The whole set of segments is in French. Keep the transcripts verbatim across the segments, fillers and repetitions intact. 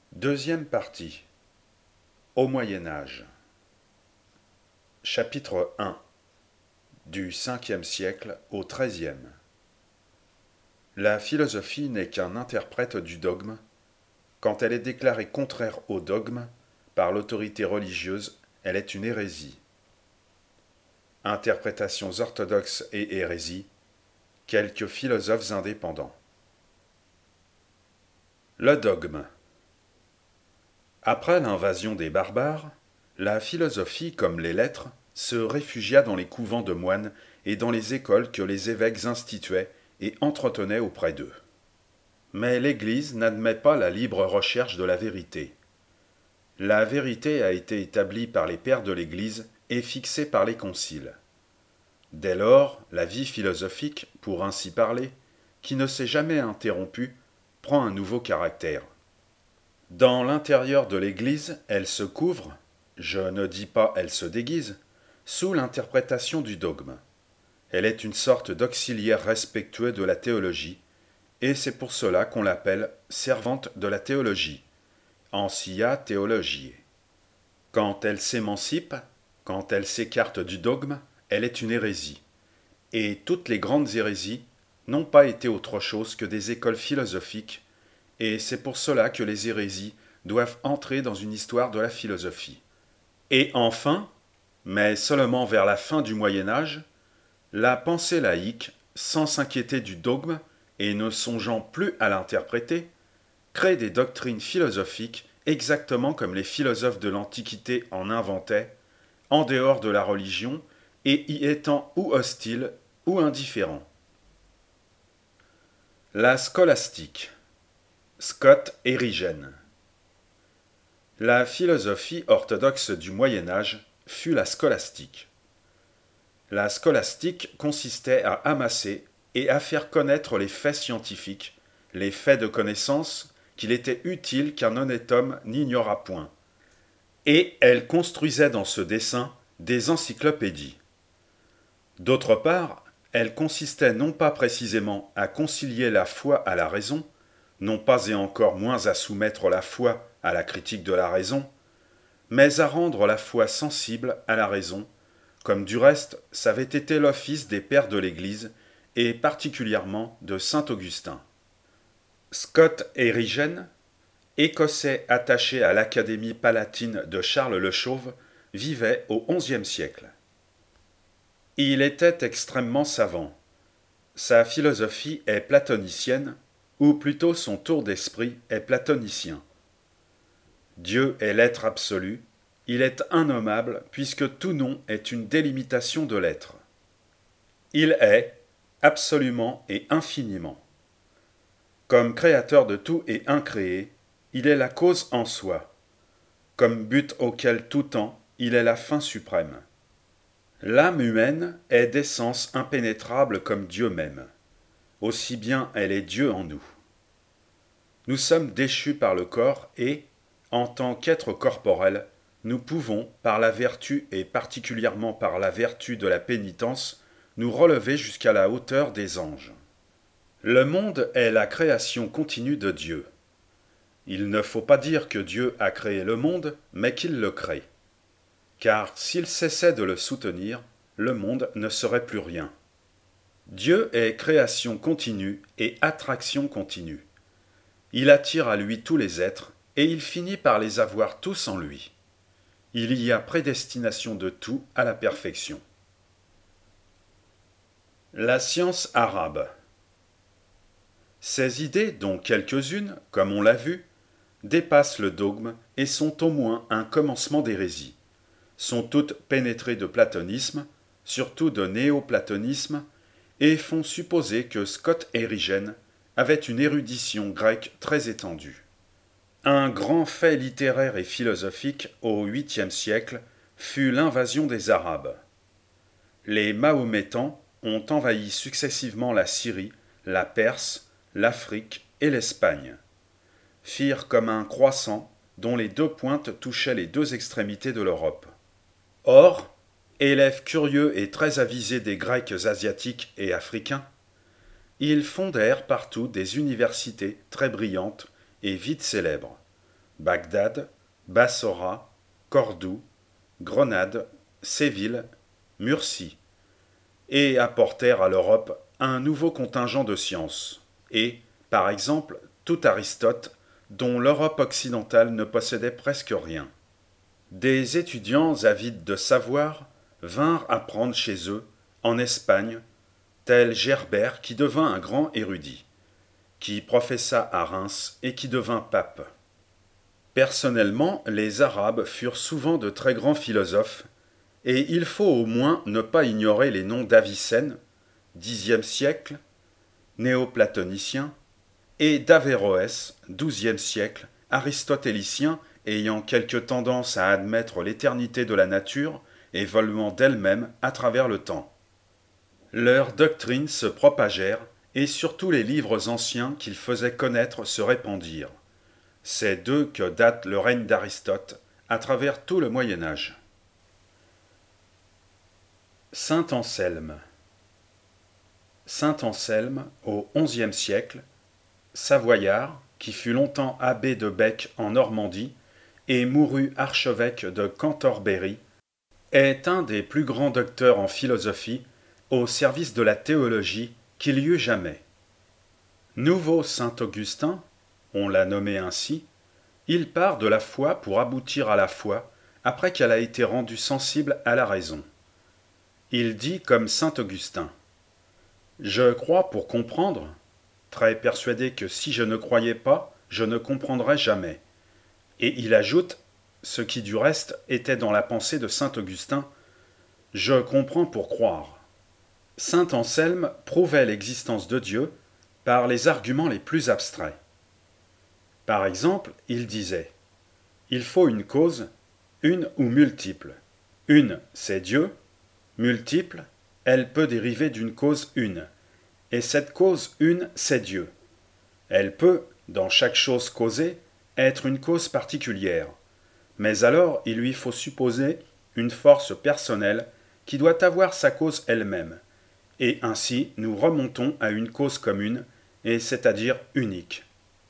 Deuxième partie. Au Moyen Âge. Chapitre un. Du cinquième siècle au treizième. La philosophie n'est qu'un interprète du dogme. Quand elle est déclarée contraire au dogme par l'autorité religieuse, elle est une hérésie. Interprétations orthodoxes et hérésie. Quelques philosophes indépendants. Le dogme. Après l'invasion des barbares, la philosophie, comme les lettres, se réfugia dans les couvents de moines et dans les écoles que les évêques instituaient et entretenaient auprès d'eux. Mais l'Église n'admet pas la libre recherche de la vérité. La vérité a été établie par les pères de l'Église et fixée par les conciles. Dès lors, la vie philosophique, pour ainsi parler, qui ne s'est jamais interrompue, prend un nouveau caractère. Dans l'intérieur de l'Église, elle se couvre, je ne dis pas elle se déguise, sous l'interprétation du dogme. Elle est une sorte d'auxiliaire respectueux de la théologie, et c'est pour cela qu'on l'appelle servante de la théologie, ancia theologiae. Quand elle s'émancipe, quand elle s'écarte du dogme, elle est une hérésie. Et toutes les grandes hérésies n'ont pas été autre chose que des écoles philosophiques, et c'est pour cela que les hérésies doivent entrer dans une histoire de la philosophie. Et enfin, mais seulement vers la fin du Moyen Âge, la pensée laïque, sans s'inquiéter du dogme et ne songeant plus à l'interpréter, crée des doctrines philosophiques exactement comme les philosophes de l'Antiquité en inventaient, en dehors de la religion et y étant ou hostiles ou indifférents. La scolastique. Scott Erigen. La philosophie orthodoxe du Moyen Âge fut la scolastique. La scolastique consistait à amasser et à faire connaître les faits scientifiques, les faits de connaissance qu'il était utile qu'un honnête homme n'ignorât point. Et elle construisait dans ce dessein des encyclopédies. D'autre part, elle consistait non pas précisément à concilier la foi à la raison, non pas et encore moins à soumettre la foi à la critique de la raison, mais à rendre la foi sensible à la raison, comme du reste c'avait été l'office des pères de l'Église, et particulièrement de saint Augustin. Scott Erigen, Écossais attaché à l'Académie palatine de Charles le Chauve, vivait au onzième siècle. Il était extrêmement savant. Sa philosophie est platonicienne, ou plutôt son tour d'esprit est platonicien. Dieu est l'être absolu, il est innommable puisque tout nom est une délimitation de l'être. Il est, absolument et infiniment. Comme créateur de tout et incréé, il est la cause en soi. Comme but auquel tout tend, il est la fin suprême. L'âme humaine est d'essence impénétrable comme Dieu même. Aussi bien elle est Dieu en nous. Nous sommes déchus par le corps et, en tant qu'être corporel, nous pouvons, par la vertu et particulièrement par la vertu de la pénitence, nous relever jusqu'à la hauteur des anges. Le monde est la création continue de Dieu. Il ne faut pas dire que Dieu a créé le monde, mais qu'il le crée. Car s'il cessait de le soutenir, le monde ne serait plus rien. Dieu est création continue et attraction continue. Il attire à lui tous les êtres, et il finit par les avoir tous en lui. Il y a prédestination de tout à la perfection. La science arabe. Ces idées, dont quelques-unes, comme on l'a vu, dépassent le dogme et sont au moins un commencement d'hérésie, sont toutes pénétrées de platonisme, surtout de néoplatonisme, et font supposer que Scott Erigen avait une érudition grecque très étendue. Un grand fait littéraire et philosophique au huitième siècle fut l'invasion des Arabes. Les Mahométans ont envahi successivement la Syrie, la Perse, l'Afrique et l'Espagne. Firent comme un croissant dont les deux pointes touchaient les deux extrémités de l'Europe. Or, élèves curieux et très avisés des Grecs asiatiques et africains, ils fondèrent partout des universités très brillantes et vite célèbres, Bagdad, Bassora, Cordoue, Grenade, Séville, Murcie, et apportèrent à l'Europe un nouveau contingent de sciences, et, par exemple, tout Aristote, dont l'Europe occidentale ne possédait presque rien. Des étudiants avides de savoir vinrent apprendre chez eux, en Espagne, tel Gerbert qui devint un grand érudit, qui professa à Reims et qui devint pape. Personnellement, les Arabes furent souvent de très grands philosophes, et il faut au moins ne pas ignorer les noms d'Avicenne, dixième siècle, néoplatonicien, et d'Averroès, douzième siècle, aristotélicien ayant quelque tendance à admettre l'éternité de la nature et volement d'elle-même à travers le temps. Leurs doctrines se propagèrent, et surtout les livres anciens qu'ils faisaient connaître se répandirent. C'est d'eux que date le règne d'Aristote, à travers tout le Moyen Âge. Saint Anselme. Saint Anselme, au onzième siècle, savoyard, qui fut longtemps abbé de Bec en Normandie et mourut archevêque de Cantorbéry, est un des plus grands docteurs en philosophie au service de la théologie qu'il y eut jamais. Nouveau Saint Augustin, on l'a nommé ainsi, il part de la foi pour aboutir à la foi après qu'elle a été rendue sensible à la raison. Il dit comme Saint Augustin : « Je crois pour comprendre, très persuadé que si je ne croyais pas, je ne comprendrais jamais. » Et il ajoute, ce qui du reste était dans la pensée de Saint Augustin : « Je comprends pour croire. » Saint Anselme prouvait l'existence de Dieu par les arguments les plus abstraits. Par exemple, il disait : il faut une cause, une ou multiple. Une, c'est Dieu. Multiple, elle peut dériver d'une cause une. Et cette cause une, c'est Dieu. Elle peut, dans chaque chose causée, être une cause particulière. Mais alors, il lui faut supposer une force personnelle qui doit avoir sa cause elle-même. Et ainsi, nous remontons à une cause commune, et c'est-à-dire unique.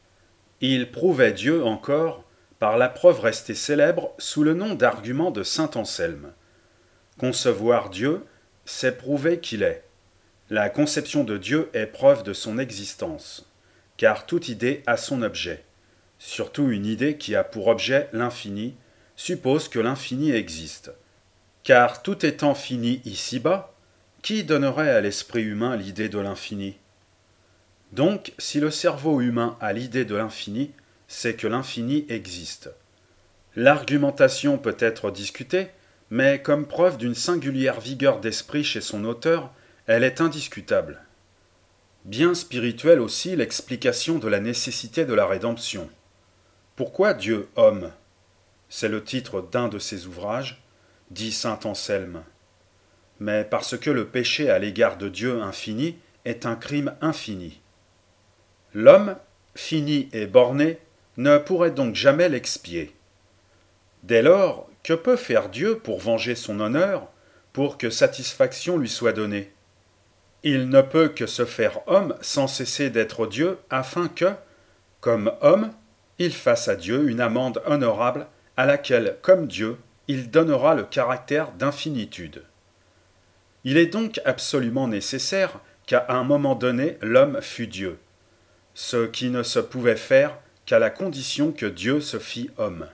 Il prouvait Dieu encore par la preuve restée célèbre sous le nom d'argument de saint Anselme. Concevoir Dieu, c'est prouver qu'il est. La conception de Dieu est preuve de son existence, car toute idée a son objet. Surtout une idée qui a pour objet l'infini suppose que l'infini existe. Car tout étant fini ici-bas, qui donnerait à l'esprit humain l'idée de l'infini ? Donc, si le cerveau humain a l'idée de l'infini, c'est que l'infini existe. L'argumentation peut être discutée, mais comme preuve d'une singulière vigueur d'esprit chez son auteur, elle est indiscutable. Bien spirituelle aussi l'explication de la nécessité de la rédemption. Pourquoi Dieu homme ? C'est le titre d'un de ses ouvrages, dit saint Anselme. Mais parce que le péché à l'égard de Dieu infini est un crime infini. L'homme, fini et borné, ne pourrait donc jamais l'expier. Dès lors, que peut faire Dieu pour venger son honneur, pour que satisfaction lui soit donnée ? Il ne peut que se faire homme sans cesser d'être Dieu, afin que, comme homme, il fasse à Dieu une amende honorable à laquelle, comme Dieu, il donnera le caractère d'infinitude. Il est donc absolument nécessaire qu'à un moment donné l'homme fût Dieu, ce qui ne se pouvait faire qu'à la condition que Dieu se fît homme.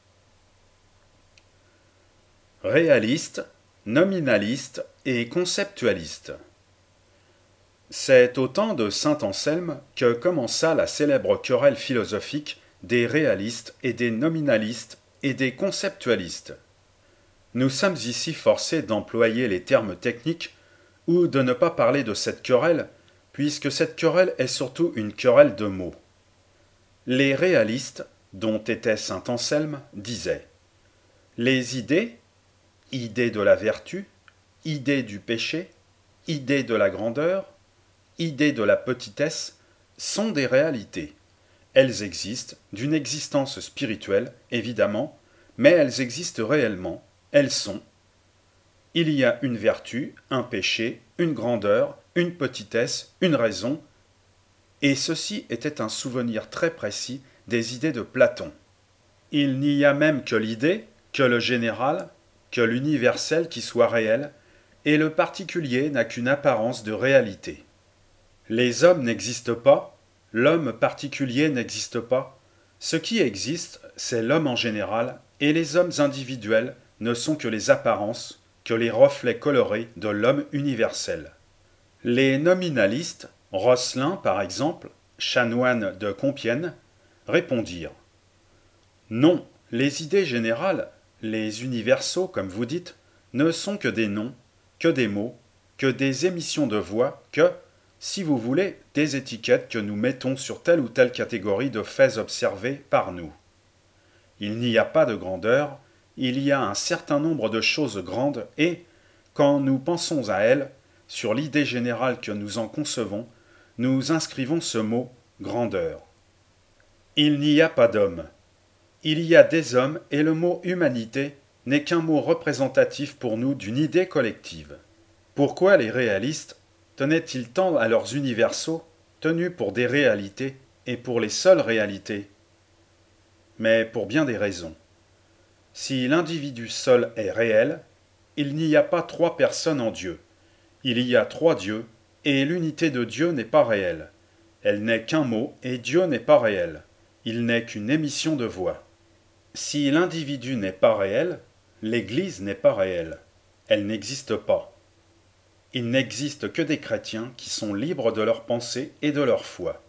Réaliste, nominaliste et conceptualiste. C'est au temps de saint Anselme que commença la célèbre querelle philosophique des réalistes et des nominalistes et des conceptualistes. Nous sommes ici forcés d'employer les termes techniques ou de ne pas parler de cette querelle, puisque cette querelle est surtout une querelle de mots. Les réalistes, dont était saint Anselme, disaient : les idées, idées de la vertu, idées du péché, idées de la grandeur, idées de la petitesse, sont des réalités. Elles existent, d'une existence spirituelle, évidemment, mais elles existent réellement, elles sont. Il y a une vertu, un péché, une grandeur, une petitesse, une raison, et ceci était un souvenir très précis des idées de Platon. Il n'y a même que l'idée, que le général, que l'universel qui soit réel, et le particulier n'a qu'une apparence de réalité. Les hommes n'existent pas, l'homme particulier n'existe pas. Ce qui existe, c'est l'homme en général, et les hommes individuels ne sont que les apparences, que les reflets colorés de l'homme universel. Les nominalistes, Rosselin par exemple, chanoine de Compiègne, répondirent: non, les idées générales, les universaux comme vous dites, ne sont que des noms, que des mots, que des émissions de voix, que, si vous voulez, des étiquettes que nous mettons sur telle ou telle catégorie de faits observés par nous. Il n'y a pas de grandeur, il y a un certain nombre de choses grandes et, quand nous pensons à elles, sur l'idée générale que nous en concevons, nous inscrivons ce mot grandeur. Il n'y a pas d'homme. Il y a des hommes et le mot humanité n'est qu'un mot représentatif pour nous d'une idée collective. Pourquoi les réalistes tenaient-ils tant à leurs universaux, tenus pour des réalités et pour les seules réalités? Mais pour bien des raisons. Si l'individu seul est réel, il n'y a pas trois personnes en Dieu. Il y a trois dieux, et l'unité de Dieu n'est pas réelle. Elle n'est qu'un mot, et Dieu n'est pas réel. Il n'est qu'une émission de voix. Si l'individu n'est pas réel, l'Église n'est pas réelle. Elle n'existe pas. Il n'existe que des chrétiens qui sont libres de leur pensée et de leur foi.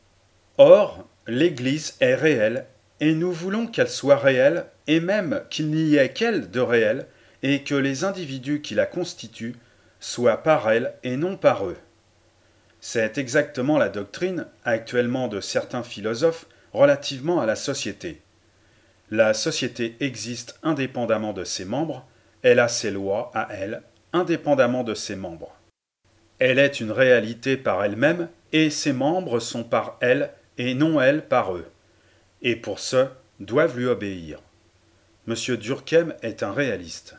Or, l'Église est réelle, et nous voulons qu'elle soit réelle, et même qu'il n'y ait qu'elle de réelle, et que les individus qui la constituent soient par elle et non par eux. C'est exactement la doctrine actuellement de certains philosophes relativement à la société. La société existe indépendamment de ses membres, elle a ses lois à elle, indépendamment de ses membres. Elle est une réalité par elle-même, et ses membres sont par elle, et non elle par eux. Et pour ce, doivent lui obéir. Monsieur Durkheim est un réaliste.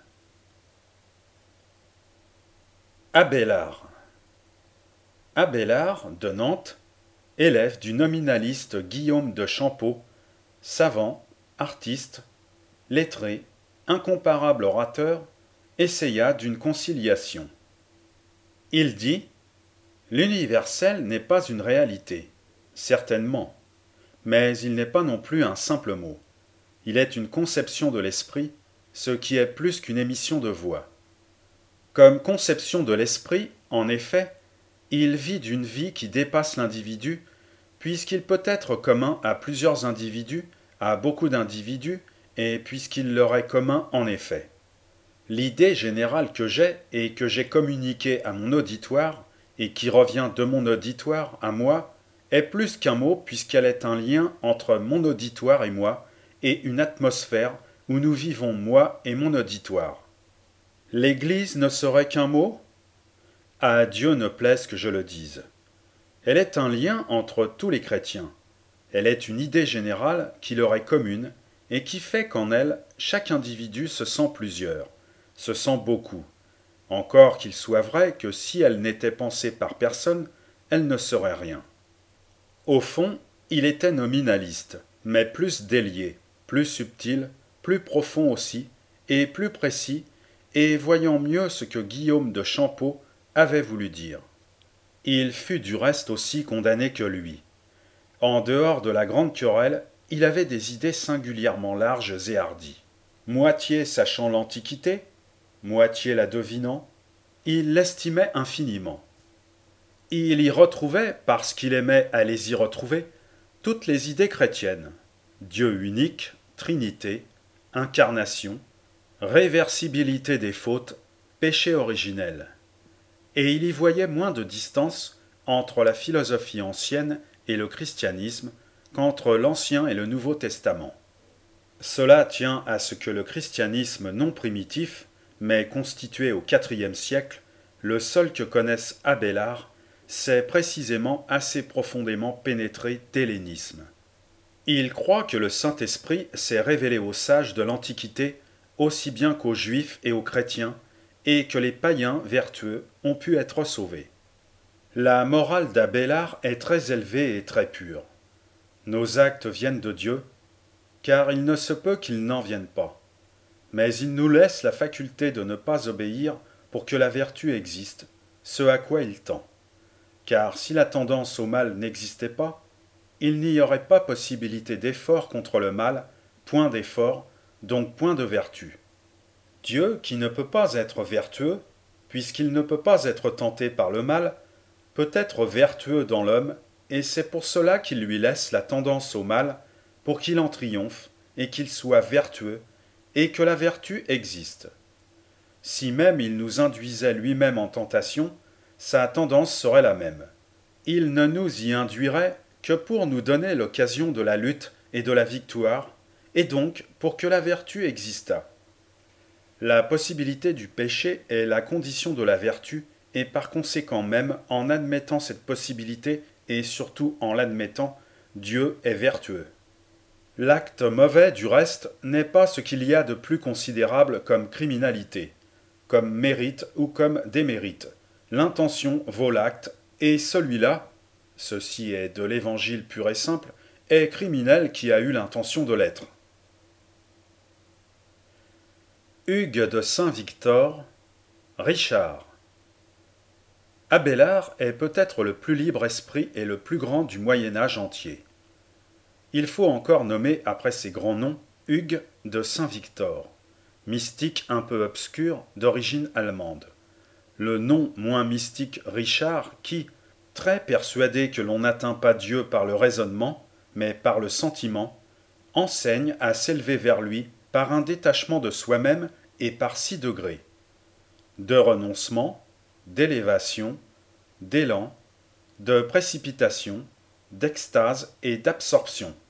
Abélard. Abélard, de Nantes, élève du nominaliste Guillaume de Champeaux, savant, artiste, lettré, incomparable orateur, essaya d'une conciliation. Il dit: l'universel n'est pas une réalité, certainement, mais il n'est pas non plus un simple mot. Il est une conception de l'esprit, ce qui est plus qu'une émission de voix. Comme conception de l'esprit, en effet, il vit d'une vie qui dépasse l'individu, puisqu'il peut être commun à plusieurs individus, à beaucoup d'individus, et puisqu'il leur est commun en effet. L'idée générale que j'ai et que j'ai communiquée à mon auditoire, et qui revient de mon auditoire à moi, est plus qu'un mot puisqu'elle est un lien entre mon auditoire et moi, et une atmosphère où nous vivons moi et mon auditoire. L'Église ne serait qu'un mot? À Dieu ne plaise que je le dise. Elle est un lien entre tous les chrétiens. Elle est une idée générale qui leur est commune et qui fait qu'en elle, chaque individu se sent plusieurs, se sent beaucoup. Encore qu'il soit vrai que si elle n'était pensée par personne, elle ne serait rien. Au fond, il était nominaliste, mais plus délié, plus subtil, plus profond aussi, et plus précis, et voyant mieux ce que Guillaume de Champeaux avait voulu dire. Il fut du reste aussi condamné que lui. En dehors de la grande querelle, il avait des idées singulièrement larges et hardies. Moitié sachant l'Antiquité, moitié la devinant, il l'estimait infiniment. Il y retrouvait, parce qu'il aimait à les y retrouver, toutes les idées chrétiennes: Dieu unique, Trinité, incarnation, réversibilité des fautes, péché originel. Et il y voyait moins de distance entre la philosophie ancienne et le christianisme qu'entre l'Ancien et le Nouveau Testament. Cela tient à ce que le christianisme non primitif, mais constitué au quatrième siècle, le seul que connaisse Abélard, s'est précisément assez profondément pénétré d'hellénisme. Il croit que le Saint-Esprit s'est révélé aux sages de l'Antiquité aussi bien qu'aux Juifs et aux chrétiens, et que les païens vertueux ont pu être sauvés. La morale d'Abélard est très élevée et très pure. Nos actes viennent de Dieu, car il ne se peut qu'ils n'en viennent pas. Mais il nous laisse la faculté de ne pas obéir pour que la vertu existe, ce à quoi il tend. Car si la tendance au mal n'existait pas, il n'y aurait pas possibilité d'effort contre le mal, point d'effort, donc point de vertu. Dieu, qui ne peut pas être vertueux, puisqu'il ne peut pas être tenté par le mal, peut être vertueux dans l'homme, et c'est pour cela qu'il lui laisse la tendance au mal, pour qu'il en triomphe, et qu'il soit vertueux, et que la vertu existe. Si même il nous induisait lui-même en tentation, sa tendance serait la même. Il ne nous y induirait que pour nous donner l'occasion de la lutte et de la victoire, et donc pour que la vertu existât. La possibilité du péché est la condition de la vertu, et par conséquent même, en admettant cette possibilité, et surtout en l'admettant, Dieu est vertueux. L'acte mauvais, du reste, n'est pas ce qu'il y a de plus considérable comme criminalité, comme mérite ou comme démérite. L'intention vaut l'acte, et celui-là, ceci est de l'évangile pur et simple, est criminel qui a eu l'intention de l'être. Hugues de Saint-Victor, Richard. Abélard est peut-être le plus libre esprit et le plus grand du Moyen-Âge entier. Il faut encore nommer, après ces grands noms, Hugues de Saint-Victor, mystique un peu obscur, d'origine allemande. Le nom moins mystique Richard, qui, très persuadé que l'on n'atteint pas Dieu par le raisonnement, mais par le sentiment, enseigne à s'élever vers lui par un détachement de soi-même et par six degrés. De renoncement, d'élévation, d'élan, de précipitation, d'extase et d'absorption.